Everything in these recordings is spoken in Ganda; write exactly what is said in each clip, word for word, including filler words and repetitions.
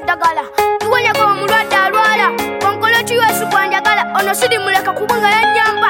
dagala tuwonyako omulwadde alwala onkole ki Yesu kwanjagala ono sidi muleka kubanga yannyamba.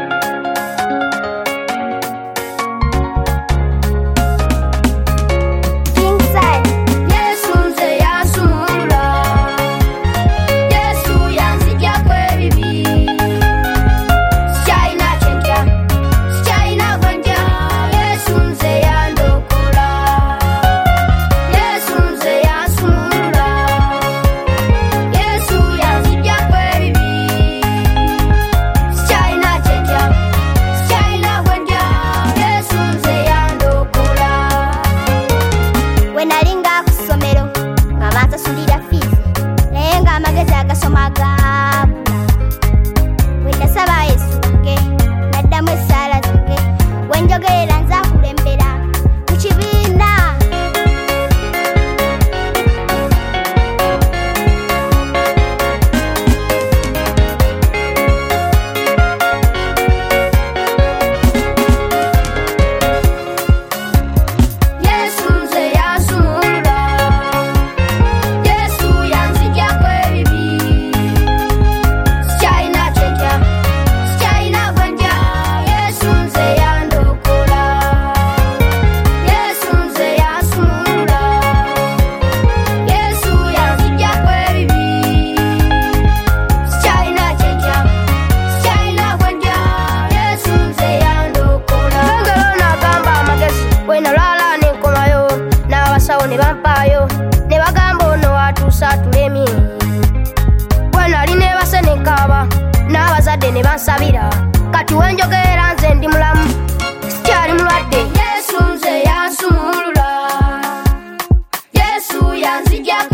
Ne bampayo ne bagamba ono atuusa tulemi bwe nali ne base ne nkaaba n'abazadde ne bansabira kati wenjogera nze ndi mulamu sikyali mulwadde. Yesu nze yansumulula Yesu yanzigya